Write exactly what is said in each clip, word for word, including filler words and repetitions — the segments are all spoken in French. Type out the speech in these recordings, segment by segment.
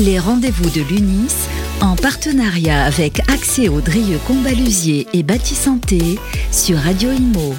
Les rendez-vous de l'U N I S, en partenariat avec Axéo Drieux-Combalusier et Bâti Santé sur Radio Imo.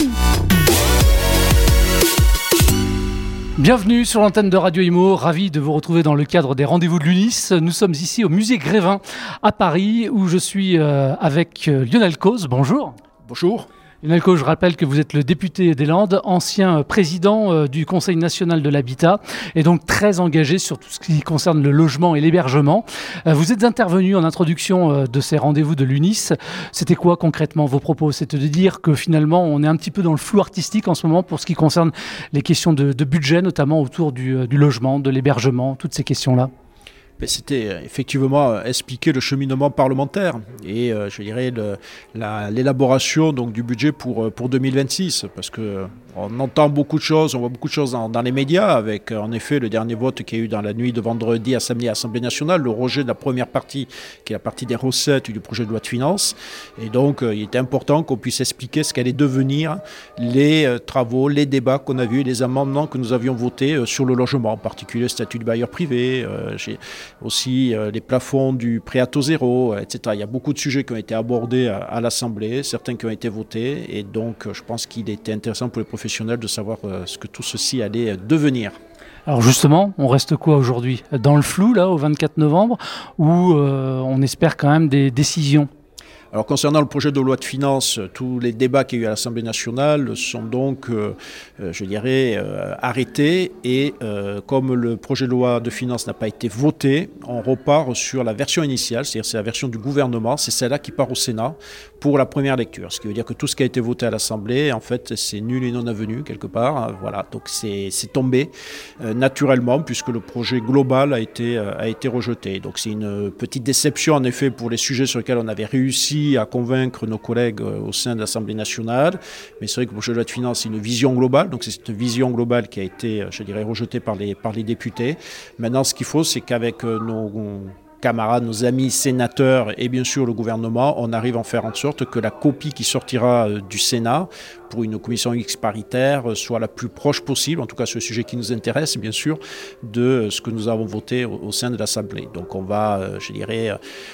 Bienvenue sur l'antenne de Radio Imo, ravi de vous retrouver dans le cadre des rendez-vous de l'U N I S. Nous sommes ici au musée Grévin à Paris où je suis avec Lionel Cauze. Bonjour. Bonjour. Lionel Cauze, je rappelle que vous êtes le député des Landes, ancien président du Conseil national de l'habitat et donc très engagé sur tout ce qui concerne le logement et l'hébergement. Vous êtes intervenu en introduction de ces rendez-vous de l'U N I S. C'était quoi concrètement vos propos? C'était de dire que finalement on est un petit peu dans le flou artistique en ce moment pour ce qui concerne les questions de, de budget, notamment autour du, du logement, de l'hébergement, toutes ces questions-là. C'était effectivement expliquer le cheminement parlementaire et euh, je dirais le, la, l'élaboration donc, du budget pour, pour deux mille vingt-six parce qu'on entend beaucoup de choses, on voit beaucoup de choses dans, dans les médias avec en effet le dernier vote qu'il y a eu dans la nuit de vendredi à samedi à l'Assemblée nationale, le rejet de la première partie qui est la partie des recettes du projet de loi de finances et donc euh, il était important qu'on puisse expliquer ce qu'allaient devenir les euh, travaux, les débats qu'on a vus, les amendements que nous avions votés euh, sur le logement, en particulier le statut du bailleur privé, euh, j'ai aussi euh, les plafonds du prêt à taux zéro, et cetera. Il y a beaucoup de sujets qui ont été abordés à, à l'Assemblée, certains qui ont été votés, et donc euh, je pense qu'il était intéressant pour les professionnels de savoir euh, ce que tout ceci allait euh, devenir. Alors justement, on reste quoi aujourd'hui? Dans le flou, là, au vingt-quatre novembre, où euh, on espère quand même des décisions? Alors concernant le projet de loi de finances, tous les débats qu'il y a eu à l'Assemblée nationale sont donc, euh, je dirais, euh, arrêtés et euh, comme le projet de loi de finances n'a pas été voté, on repart sur la version initiale, c'est-à-dire c'est la version du gouvernement, c'est celle-là qui part au Sénat pour la première lecture. Ce qui veut dire que tout ce qui a été voté à l'Assemblée, en fait, c'est nul et non avenu quelque part. Voilà, donc c'est, c'est tombé euh, naturellement puisque le projet global a été, euh, a été rejeté. Donc c'est une petite déception en effet pour les sujets sur lesquels on avait réussi à convaincre nos collègues au sein de l'Assemblée nationale. Mais c'est vrai que le projet de loi de finances, c'est une vision globale. Donc c'est cette vision globale qui a été, je dirais, rejetée par les, par les députés. Maintenant, ce qu'il faut, c'est qu'avec nos camarades, nos amis sénateurs et bien sûr le gouvernement, on arrive à en faire en sorte que la copie qui sortira du Sénat pour une commission mixte paritaire soit la plus proche possible, en tout cas sur le sujet qui nous intéresse, bien sûr, de ce que nous avons voté au, au sein de l'Assemblée. Donc on va, je dirais,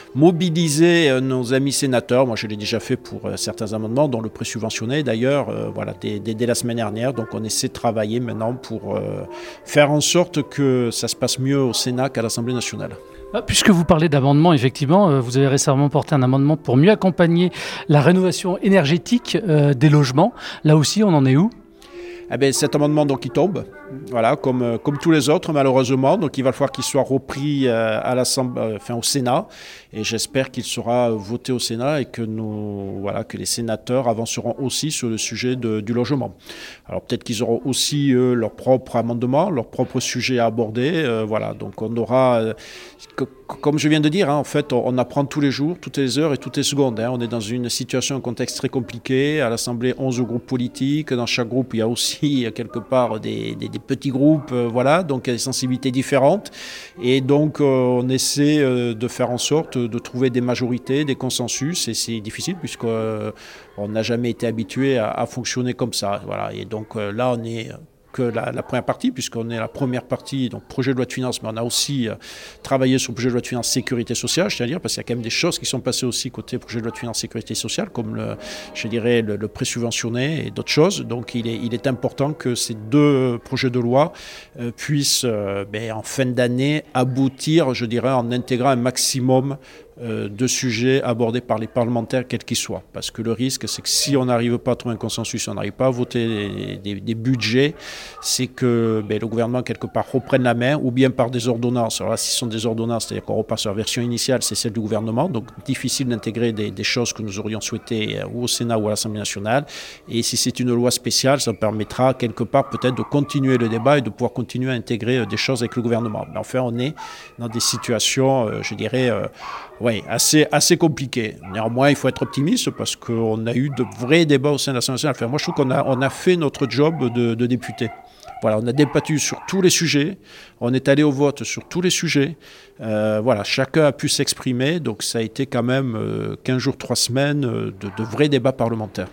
mobiliser nos amis sénateurs. Moi, je l'ai déjà fait pour certains amendements, dont le pré-subventionné d'ailleurs, euh, voilà, dès, dès, dès la semaine dernière. Donc on essaie de travailler maintenant pour euh, faire en sorte que ça se passe mieux au Sénat qu'à l'Assemblée nationale. Puisque vous parlez d'amendement, effectivement, vous avez récemment porté un amendement pour mieux accompagner la rénovation énergétique euh, des logements. Là aussi, on en est où ? Eh bien, cet amendement, donc, il tombe, voilà, comme, comme tous les autres, malheureusement. Donc, il va falloir qu'il soit repris euh, à l'Assemblée, euh, enfin, au Sénat. Et j'espère qu'il sera voté au Sénat et que, nous, voilà, que les sénateurs avanceront aussi sur le sujet de, du logement. Alors, peut-être qu'ils auront aussi euh, leur propre amendement, leur propre sujet à aborder. Euh, voilà, donc, on aura... Euh, que, Comme je viens de dire, hein, en fait, on apprend tous les jours, toutes les heures et toutes les secondes. Hein. On est dans une situation, un contexte très compliqué. À l'Assemblée, onze groupes politiques. Dans chaque groupe, il y a aussi quelque part des, des, des petits groupes. Euh, voilà, donc il y a des sensibilités différentes. Et donc, euh, on essaie euh, de faire en sorte de trouver des majorités, des consensus. Et c'est difficile puisqu'on euh, n'a jamais été habitué à, à fonctionner comme ça. Voilà. Et donc euh, là, on est... que la, la première partie, puisqu'on est la première partie, donc projet de loi de finances, mais on a aussi euh, travaillé sur le projet de loi de finances sécurité sociale, c'est-à-dire parce qu'il y a quand même des choses qui sont passées aussi côté projet de loi de finances sécurité sociale, comme le, je dirais le, le pré-subventionné et d'autres choses. Donc il est, il est important que ces deux projets de loi euh, puissent euh, ben, en fin d'année aboutir, je dirais, en intégrant un maximum Euh, de sujets abordés par les parlementaires, quels qu'ils soient. Parce que le risque, c'est que si on n'arrive pas à trouver un consensus, si on n'arrive pas à voter des, des, des budgets, c'est que ben, le gouvernement, quelque part, reprenne la main, ou bien par des ordonnances. Alors là, si ce sont des ordonnances, c'est-à-dire qu'on repart sur la version initiale, c'est celle du gouvernement, donc difficile d'intégrer des, des choses que nous aurions souhaitées ou au Sénat ou à l'Assemblée nationale. Et si c'est une loi spéciale, ça permettra, quelque part, peut-être de continuer le débat et de pouvoir continuer à intégrer des choses avec le gouvernement. Mais enfin, on est dans des situations, euh, je dirais, euh, Oui, assez, assez compliqué. Néanmoins, il faut être optimiste parce qu'on a eu de vrais débats au sein de l'Assemblée nationale. Enfin, moi, je trouve qu'on a, on a fait notre job de, de député. Voilà, on a débattu sur tous les sujets, on est allé au vote sur tous les sujets. Euh, voilà, chacun a pu s'exprimer, donc ça a été quand même euh, quinze jours, trois semaines de, de vrais débats parlementaires.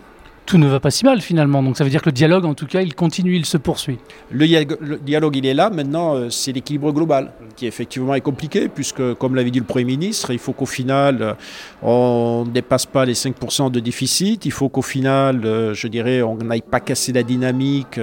tout ne va pas si mal finalement. Donc ça veut dire que le dialogue, en tout cas, il continue, il se poursuit. Le, le dialogue, il est là. Maintenant, c'est l'équilibre global qui effectivement est compliqué, puisque, comme l'avait dit le Premier ministre, il faut qu'au final, on ne dépasse pas les cinq pour cent de déficit. Il faut qu'au final, je dirais, on n'aille pas casser la dynamique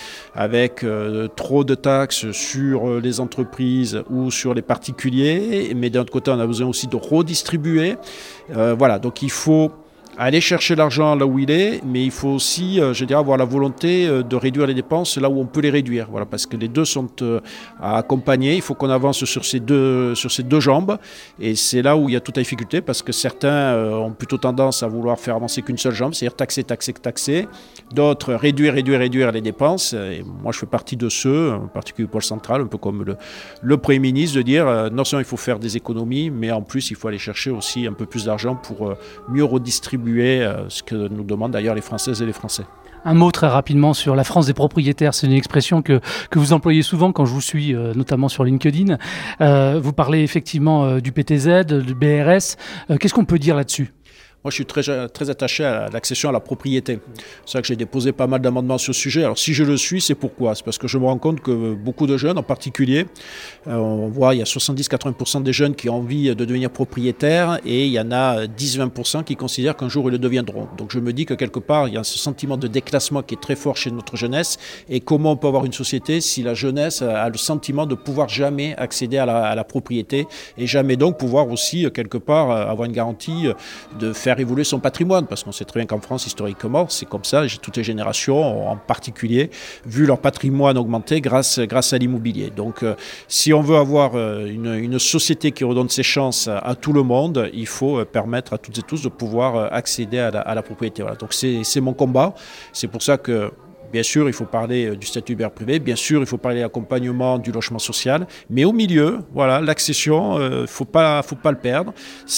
avec trop de taxes sur les entreprises ou sur les particuliers. Mais d'un autre côté, on a besoin aussi de redistribuer. Euh, voilà, donc il faut aller chercher l'argent là où il est, mais il faut aussi, euh, je dirais, avoir la volonté euh, de réduire les dépenses là où on peut les réduire. Voilà, parce que les deux sont euh, à accompagner. Il faut qu'on avance sur ces deux, sur ces deux jambes. Et c'est là où il y a toute la difficulté, parce que certains euh, ont plutôt tendance à vouloir faire avancer qu'une seule jambe, c'est-à-dire taxer, taxer, taxer. D'autres, réduire, réduire, réduire les dépenses. Et moi, je fais partie de ceux, en particulier Pôle Central, un peu comme le, le Premier ministre, de dire euh, non seulement il faut faire des économies, mais en plus, il faut aller chercher aussi un peu plus d'argent pour euh, mieux redistribuer ce que nous demandent d'ailleurs les Françaises et les Français. Un mot très rapidement sur la France des propriétaires. C'est une expression que, que vous employez souvent quand je vous suis, euh, notamment sur LinkedIn. Euh, vous parlez effectivement euh, du P T Z, du B R S. Euh, qu'est-ce qu'on peut dire là-dessus ? Moi, je suis très, très attaché à l'accession à la propriété. C'est ça que j'ai déposé pas mal d'amendements sur ce sujet. Alors, si je le suis, c'est pourquoi ? C'est parce que je me rends compte que beaucoup de jeunes, en particulier, euh, on voit, il y a soixante-dix à quatre-vingts pour cent des jeunes qui ont envie de devenir propriétaires et il y en a dix à vingt pour cent qui considèrent qu'un jour, ils le deviendront. Donc, je me dis que quelque part, il y a ce sentiment de déclassement qui est très fort chez notre jeunesse. Et comment on peut avoir une société si la jeunesse a le sentiment de pouvoir jamais accéder à la, à la propriété et jamais donc pouvoir aussi, quelque part, avoir une garantie de faire évoluer son patrimoine, parce qu'on sait très bien qu'en France, historiquement, c'est comme ça, toutes les générations, en particulier, vu leur patrimoine augmenter grâce, grâce à l'immobilier. Donc, euh, si on veut avoir euh, une, une société qui redonne ses chances à, à tout le monde, il faut euh, permettre à toutes et tous de pouvoir euh, accéder à la, à la propriété. Voilà. Donc, c'est, c'est mon combat. C'est pour ça que bien sûr, il faut parler du statut bailleur privé. Bien sûr, il faut parler de l'accompagnement du logement social. Mais au milieu, voilà, l'accession, il euh, ne faut pas, faut pas le perdre.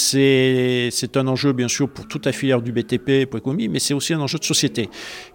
C'est, c'est un enjeu, bien sûr, pour toute la filière du B T P, pour l'économie, mais c'est aussi un enjeu de société.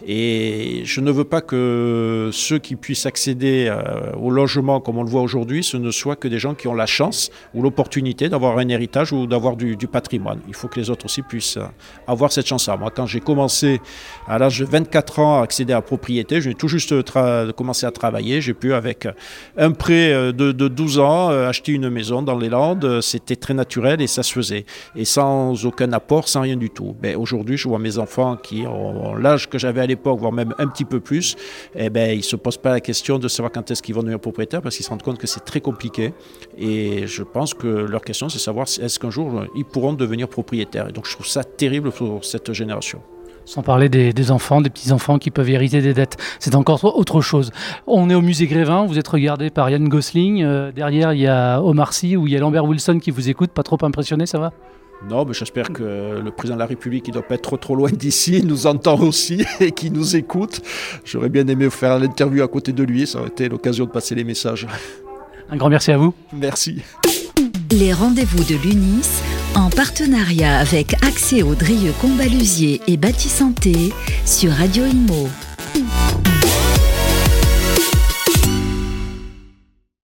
Et je ne veux pas que ceux qui puissent accéder euh, au logement, comme on le voit aujourd'hui, ce ne soient que des gens qui ont la chance ou l'opportunité d'avoir un héritage ou d'avoir du, du patrimoine. Il faut que les autres aussi puissent avoir cette chance-là. Moi, quand j'ai commencé à l'âge de vingt-quatre ans à accéder à la propriété, je viens tout juste tra- commencer à travailler. J'ai pu, avec un prêt de, de douze ans, acheter une maison dans les Landes. C'était très naturel et ça se faisait. Et sans aucun apport, sans rien du tout. Ben, aujourd'hui, je vois mes enfants qui ont l'âge que j'avais à l'époque, voire même un petit peu plus. Eh ben, ils ne se posent pas la question de savoir quand est-ce qu'ils vont devenir propriétaires, parce qu'ils se rendent compte que c'est très compliqué. Et je pense que leur question, c'est de savoir est-ce qu'un jour, ils pourront devenir propriétaires. Et donc, je trouve ça terrible pour cette génération. Sans parler des, des enfants, des petits-enfants qui peuvent hériter des dettes. C'est encore autre chose. On est au musée Grévin, vous êtes regardé par Ryan Gosling. Euh, derrière, il y a Omar Sy ou il y a Lambert Wilson qui vous écoute. Pas trop impressionné, ça va ? Non, mais j'espère que le président de la République, qui ne doit pas être trop, trop loin d'ici, nous entend aussi et qui nous écoute. J'aurais bien aimé faire l'interview à côté de lui. Ça aurait été l'occasion de passer les messages. Un grand merci à vous. Merci. Les rendez-vous de l'U N I S, en partenariat avec Axéo Drieux Combalusier et Bâti Santé sur Radio Imo.